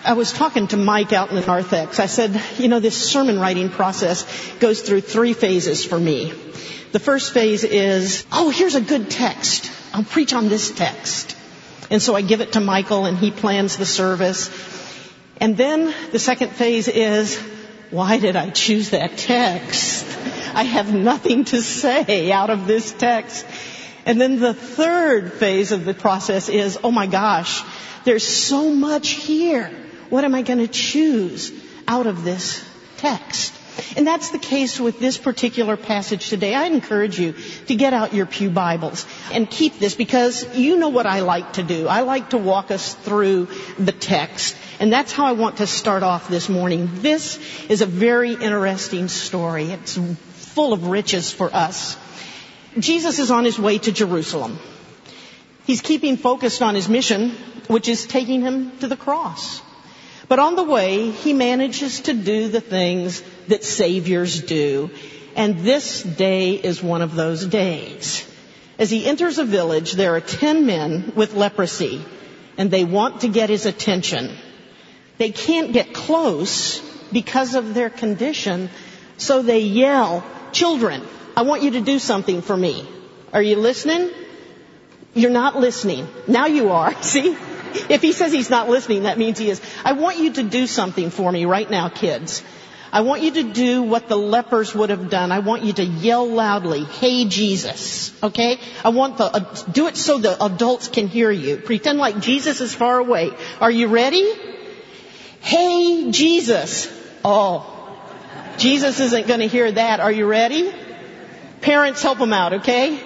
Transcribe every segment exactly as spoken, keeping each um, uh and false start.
I was talking to Mike out in the narthex. I said, you know, this sermon writing process goes through three phases for me. The first phase is, oh, here's a good text. I'll preach on this text. And so I give it to Michael and he plans the service. And then the second phase is, why did I choose that text? I have nothing to say out of this text. And then the third phase of the process is, oh my gosh, there's so much here. What am I going to choose out of this text? And that's the case with this particular passage today. I encourage you to get out your pew Bibles and keep this, because you know what I like to do. I like to walk us through the text. And that's how I want to start off this morning. This is a very interesting story. It's full of riches for us. Jesus is on his way to Jerusalem. He's keeping focused on his mission, which is taking him to the cross. But on the way, he manages to do the things that saviors do. And this day is one of those days. As he enters a village, there are ten men with leprosy, and they want to get his attention. They can't get close because of their condition, so they yell, "Children, I want you to do something for me." Are you listening? You're not listening. Now you are. See? If he says he's not listening, that means he is. I want you to do something for me right now, kids. I want you to do what the lepers would have done. I want you to yell loudly, "Hey, Jesus." Okay? I want the, uh, do it so the adults can hear you. Pretend like Jesus is far away. Are you ready? "Hey, Jesus." Oh, Jesus isn't going to hear that. Are you ready? Parents, help them out, okay?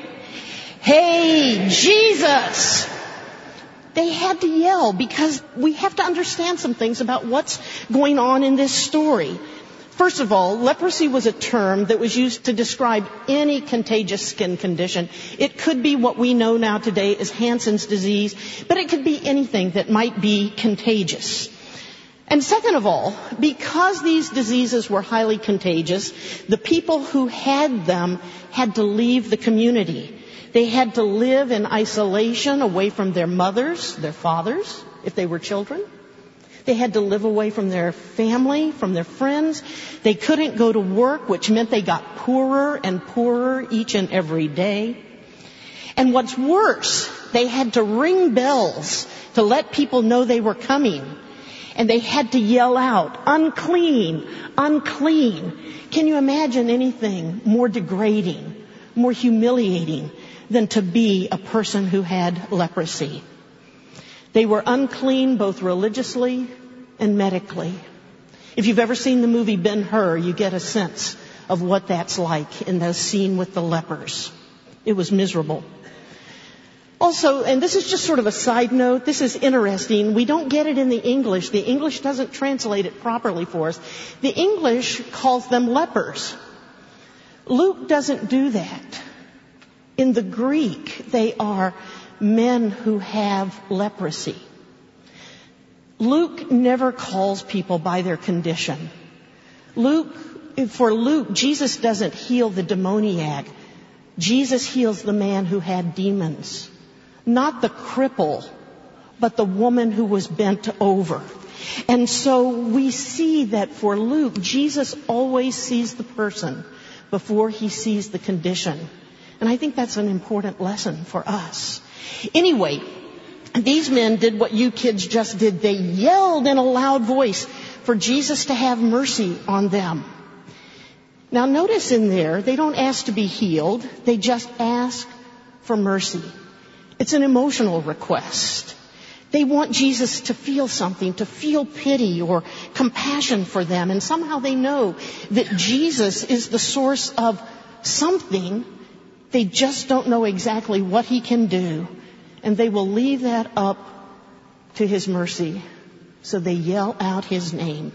"Hey, Jesus." They had to yell because we have to understand some things about what's going on in this story. First of all, leprosy was a term that was used to describe any contagious skin condition. It could be what we know now today as Hansen's disease, but it could be anything that might be contagious. And second of all, because these diseases were highly contagious, the people who had them had to leave the community. They had to live in isolation away from their mothers, their fathers, if they were children. They had to live away from their family, from their friends. They couldn't go to work, which meant they got poorer and poorer each and every day. And what's worse, they had to ring bells to let people know they were coming. And they had to yell out, "Unclean, unclean." Can you imagine anything more degrading, more humiliating than to be a person who had leprosy? They were unclean both religiously and medically. If you've ever seen the movie Ben-Hur, you get a sense of what that's like in the scene with the lepers. It was miserable. Also, and this is just sort of a side note, this is interesting. We don't get it in the English. The English doesn't translate it properly for us. The English calls them lepers. Luke doesn't do that. In the Greek, they are men who have leprosy. Luke never calls people by their condition. Luke, for Luke, Jesus doesn't heal the demoniac. Jesus heals the man who had demons. Not the cripple, but the woman who was bent over. And so we see that for Luke, Jesus always sees the person before he sees the condition. And I think that's an important lesson for us. Anyway, these men did what you kids just did. They yelled in a loud voice for Jesus to have mercy on them. Now notice in there, they don't ask to be healed. They just ask for mercy. It's an emotional request. They want Jesus to feel something, to feel pity or compassion for them. And somehow they know that Jesus is the source of something. They just don't know exactly what he can do. And they will leave that up to his mercy. So they yell out his name.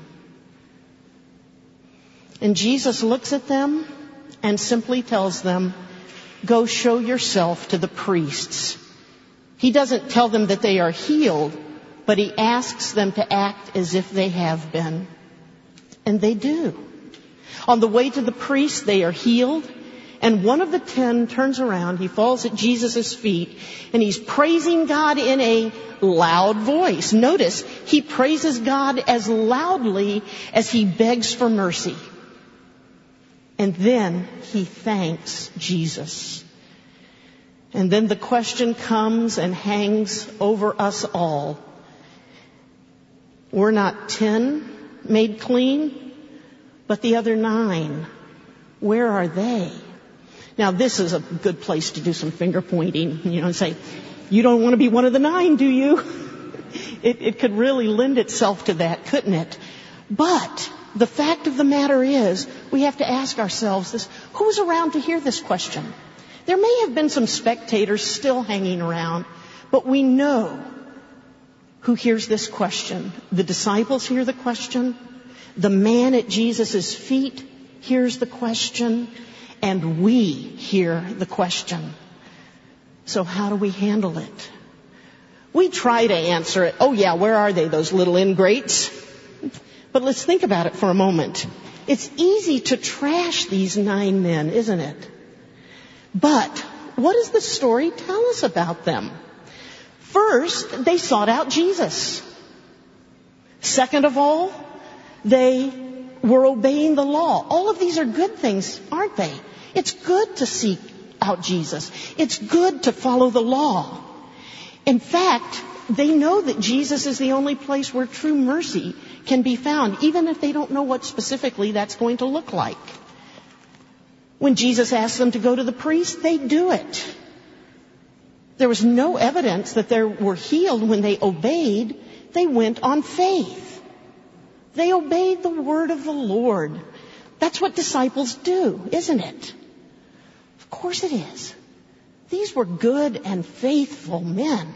And Jesus looks at them and simply tells them, "Go show yourself to the priests." He doesn't tell them that they are healed, but he asks them to act as if they have been. And they do. On the way to the priest, they are healed. And one of the ten turns around, he falls at Jesus' feet, and he's praising God in a loud voice. Notice, he praises God as loudly as he begs for mercy. And then he thanks Jesus. And then the question comes and hangs over us all. We're not ten made clean, but the other nine, where are they? Now, this is a good place to do some finger pointing, you know, and say, you don't want to be one of the nine, do you? It, it could really lend itself to that, couldn't it? But the fact of the matter is, we have to ask ourselves this, who's around to hear this question? There may have been some spectators still hanging around, but we know who hears this question. The disciples hear the question. The man at Jesus' feet hears the question. And we hear the question. So how do we handle it? We try to answer it. Oh yeah, where are they, those little ingrates? But let's think about it for a moment. It's easy to trash these nine men, isn't it? But what does the story tell us about them? First, they sought out Jesus. Second of all, they were obeying the law. All of these are good things, aren't they? It's good to seek out Jesus. It's good to follow the law. In fact, they know that Jesus is the only place where true mercy can be found, even if they don't know what specifically that's going to look like. When Jesus asked them to go to the priest, they do it. There was no evidence that they were healed when they obeyed. They went on faith. They obeyed the word of the Lord. That's what disciples do, isn't it? Of course it is. These were good and faithful men.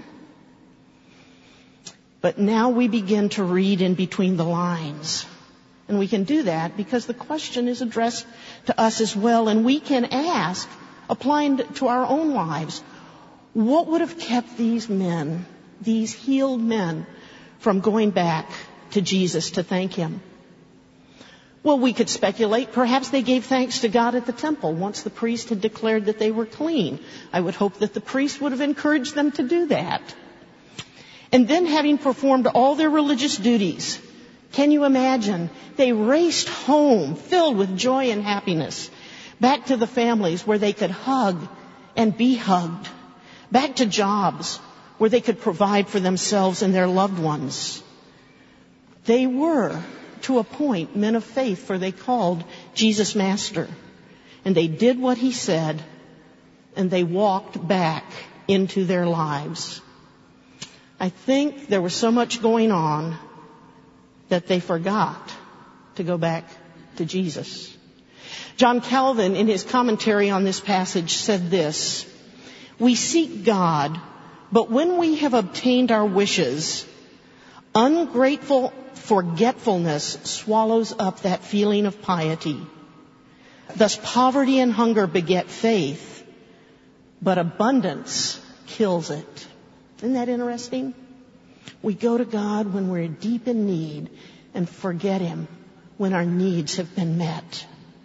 But now we begin to read in between the lines. And we can do that because the question is addressed to us as well. And we can ask, applying to our own lives, what would have kept these men, these healed men, from going back to Jesus to thank him? Well, we could speculate. Perhaps they gave thanks to God at the temple once the priest had declared that they were clean. I would hope that the priest would have encouraged them to do that. And then, having performed all their religious duties, can you imagine? They raced home filled with joy and happiness, back to the families where they could hug and be hugged, back to jobs where they could provide for themselves and their loved ones. They were, to a point, men of faith, for they called Jesus Master. And they did what he said, and they walked back into their lives. I think there was so much going on that they forgot to go back to Jesus. John Calvin, in his commentary on this passage, said this: "We seek God, but when we have obtained our wishes, ungrateful forgetfulness swallows up that feeling of piety. Thus poverty and hunger beget faith, but abundance kills it." Isn't that interesting? We go to God when we're deep in need and forget him when our needs have been met.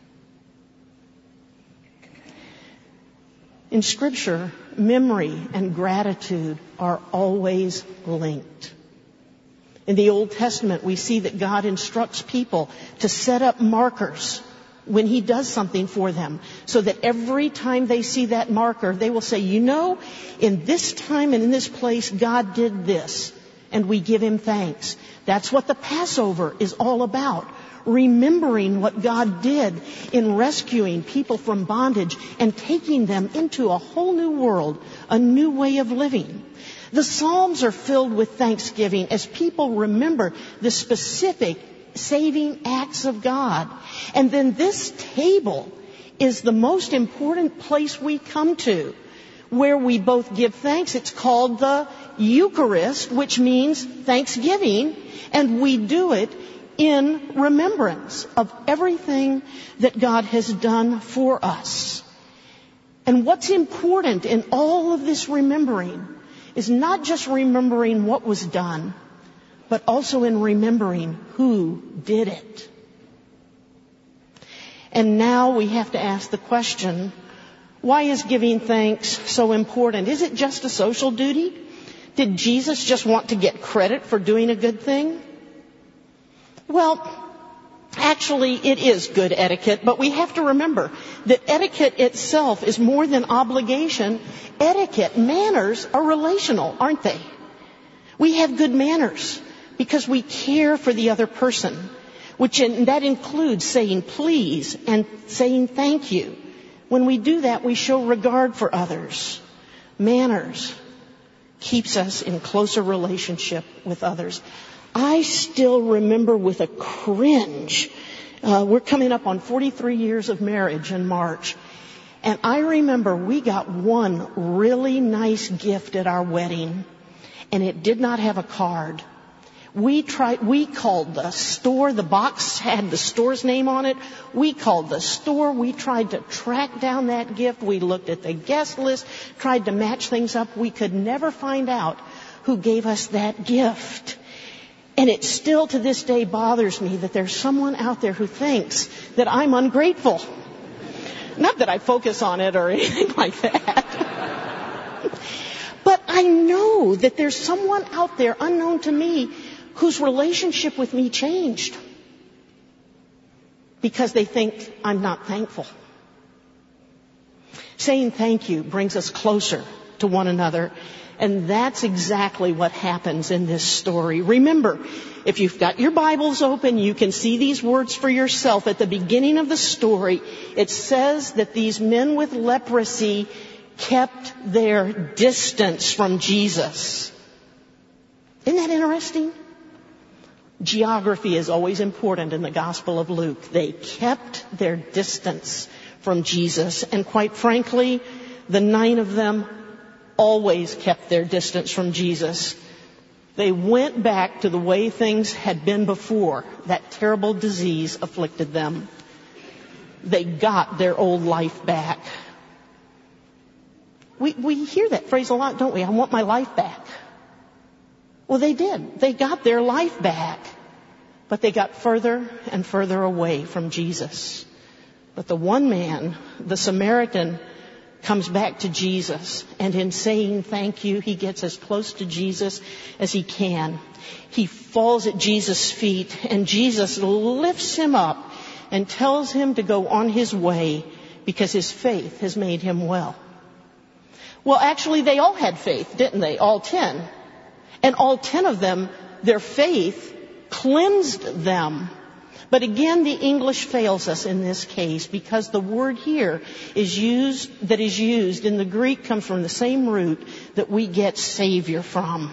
In Scripture, memory and gratitude are always linked. In the Old Testament, we see that God instructs people to set up markers when he does something for them, so that every time they see that marker, they will say, you know, in this time and in this place, God did this, and we give him thanks. That's what the Passover is all about. Remembering what God did in rescuing people from bondage and taking them into a whole new world, a new way of living. The Psalms are filled with thanksgiving as people remember the specific saving acts of God. And then this table is the most important place we come to, where we both give thanks. It's called the Eucharist, which means thanksgiving, and we do it in remembrance of everything that God has done for us. And what's important in all of this remembering is not just remembering what was done, but also in remembering who did it. And now we have to ask the question, Why is giving thanks so important? Is it just a social duty? Did Jesus just want to get credit for doing a good thing? Well, actually, it is good etiquette, but we have to remember that etiquette itself is more than obligation. Etiquette, manners are relational, aren't they? We have good manners because we care for the other person, which in, that includes saying please and saying thank you. When we do that, we show regard for others. Manners keeps us in closer relationship with others. I still remember with a cringe, uh, we're coming up on forty-three years of marriage in March, and I remember we got one really nice gift at our wedding, and it did not have a card. We tried, we called the store, the box had the store's name on it. We called the store, we tried to track down that gift. We looked at the guest list, tried to match things up. We could never find out who gave us that gift. And it still to this day bothers me that there's someone out there who thinks that I'm ungrateful. Not that I focus on it or anything like that. But I know that there's someone out there unknown to me whose relationship with me changed because they think I'm not thankful. Saying thank you brings us closer to one another, and that's exactly what happens in this story. Remember, if you've got your Bibles open, you can see these words for yourself. At the beginning of the story, it says that these men with leprosy kept their distance from Jesus. Isn't that interesting? Geography is always important in the Gospel of Luke. They kept their distance from Jesus. And quite frankly, the nine of them always kept their distance from Jesus. They went back to the way things had been before that terrible disease afflicted them. They got their old life back. We, we hear that phrase a lot, don't we? I want my life back. Well, they did. They got their life back, but they got further and further away from Jesus. But the one man, the Samaritan, comes back to Jesus, and in saying thank you, he gets as close to Jesus as he can. He falls at Jesus' feet, and Jesus lifts him up and tells him to go on his way because his faith has made him well. Well, actually, they all had faith, didn't they? All ten. And all ten of them, their faith cleansed them. But again, the English fails us in this case because the word here is used, that is used in the Greek comes from the same root that we get Savior from.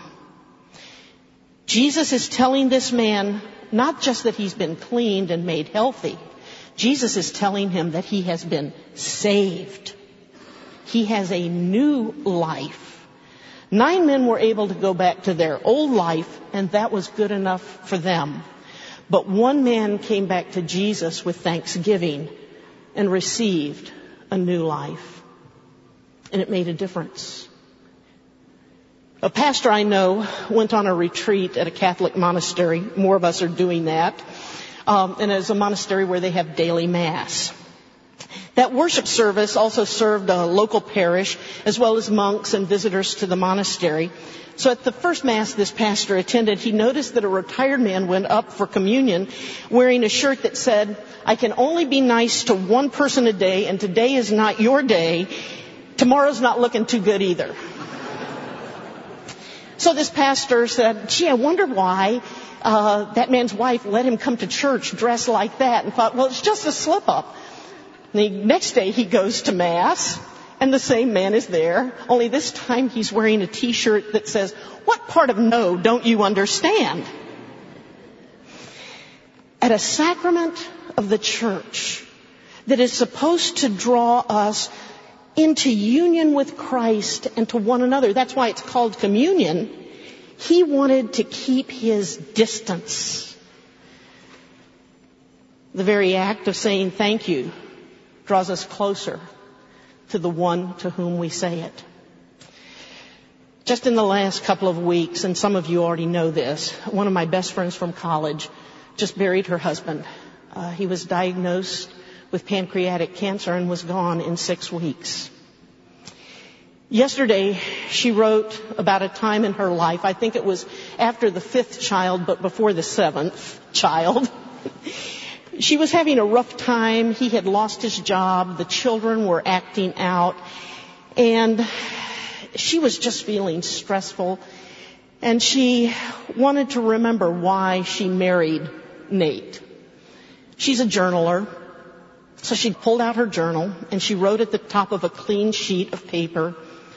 Jesus is telling this man not just that he's been cleaned and made healthy. Jesus is telling him that he has been saved. He has a new life. Nine men were able to go back to their old life, and that was good enough for them. But one man came back to Jesus with thanksgiving and received a new life. And it made a difference. A pastor I know went on a retreat at a Catholic monastery. More of us are doing that. Um, and it's a monastery where they have daily Mass. That worship service also served a local parish as well as monks and visitors to the monastery. So at the first Mass this pastor attended, he noticed that a retired man went up for communion wearing a shirt that said, "I can only be nice to one person a day, and today is not your day. Tomorrow's not looking too good either." So this pastor said, "Gee, I wonder why uh, that man's wife let him come to church dressed like that," and thought, well, it's just a slip-up. The next day he goes to Mass, and the same man is there, only this time he's wearing a T-shirt that says, "What part of no don't you understand?" At a sacrament of the church that is supposed to draw us into union with Christ and to one another, that's why it's called communion, he wanted to keep his distance. The very act of saying thank you draws us closer to the one to whom we say it. Just in the last couple of weeks, and some of you already know this, one of my best friends from college just buried her husband. Uh, he was diagnosed with pancreatic cancer and was gone in six weeks. Yesterday, she wrote about a time in her life, I think it was after the fifth child, but before the seventh child. She was having a rough time. He had lost his job. The children were acting out. And she was just feeling stressful. And she wanted to remember why she married Nate. She's a journaler. So she pulled out her journal and she wrote at the top of a clean sheet of paper,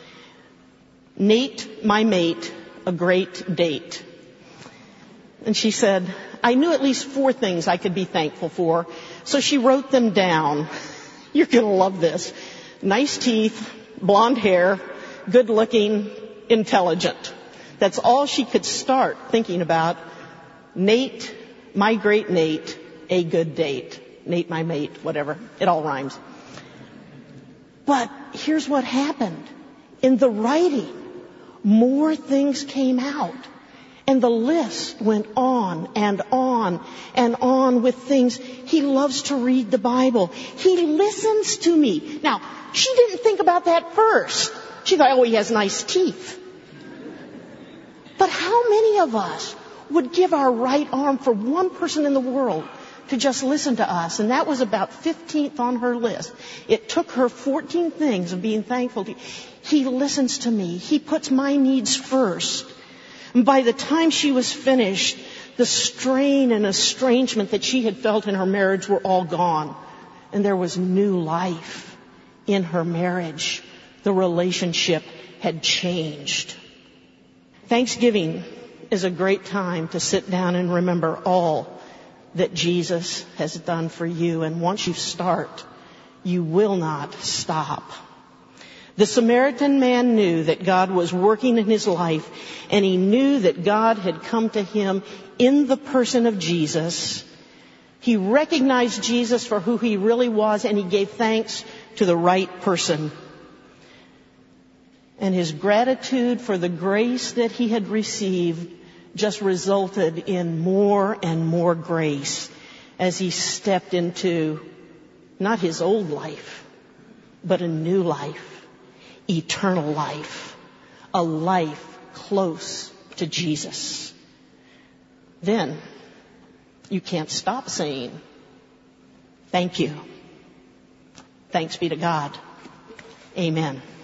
Nate, my mate, a great date. And she said, I knew at least four things I could be thankful for, so she wrote them down. You're going to love this. Nice teeth, blonde hair, good looking, intelligent. That's all she could start thinking about. Nate, my great Nate, a good date. Nate, my mate, whatever. It all rhymes. But here's what happened. In the writing, more things came out. And the list went on and on and on with things. He loves to read the Bible. He listens to me. Now, she didn't think about that first. She thought, oh, he has nice teeth. But how many of us would give our right arm for one person in the world to just listen to us? And that was about fifteenth on her list. It took her fourteen things of being thankful to. He listens to me. He puts my needs first. And by the time she was finished, the strain and estrangement that she had felt in her marriage were all gone. And there was new life in her marriage. The relationship had changed. Thanksgiving is a great time to sit down and remember all that Jesus has done for you. And once you start, you will not stop. The Samaritan man knew that God was working in his life, and he knew that God had come to him in the person of Jesus. He recognized Jesus for who he really was, and he gave thanks to the right person. And his gratitude for the grace that he had received just resulted in more and more grace as he stepped into not his old life, but a new life. Eternal life, a life close to Jesus. Then you can't stop saying, thank you. Thanks be to God. Amen.